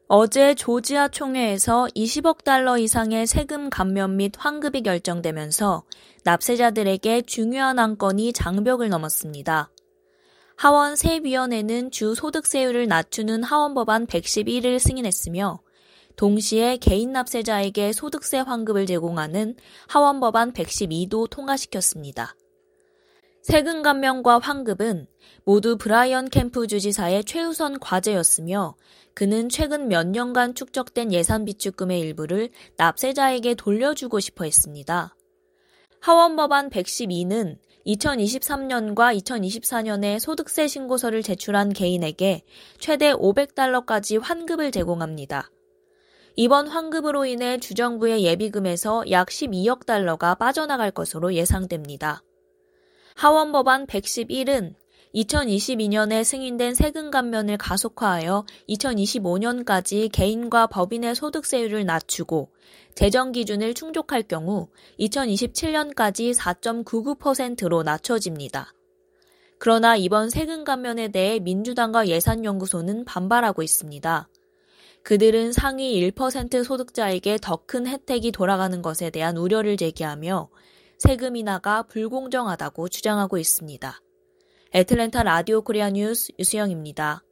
어제 조지아 총회에서 20억 달러 이상의 세금 감면 및 환급이 결정되면서 납세자들에게 중요한 안건이 장벽을 넘었습니다. 하원 세위원회는 주 소득세율을 낮추는 하원법안 111을 승인했으며 동시에 개인 납세자에게 소득세 환급을 제공하는 하원법안 112도 통과시켰습니다. 세금 감면과 환급은 모두 브라이언 캠프 주지사의 최우선 과제였으며 그는 최근 몇 년간 축적된 예산 비축금의 일부를 납세자에게 돌려주고 싶어 했습니다. 하원법안 112는 2023년과 2024년에 소득세 신고서를 제출한 개인에게 최대 500달러까지 환급을 제공합니다. 이번 환급으로 인해 주정부의 예비금에서 약 12억 달러가 빠져나갈 것으로 예상됩니다. 하원법안 111은 2022년에 승인된 세금 감면을 가속화하여 2025년까지 개인과 법인의 소득세율을 낮추고 재정 기준을 충족할 경우 2027년까지 4.99%로 낮춰집니다. 그러나 이번 세금 감면에 대해 민주당과 예산연구소는 반발하고 있습니다. 그들은 상위 1% 소득자에게 더 큰 혜택이 돌아가는 것에 대한 우려를 제기하며 세금 인하가 불공정하다고 주장하고 있습니다. 애틀랜타 라디오 코리아 뉴스 유수영입니다.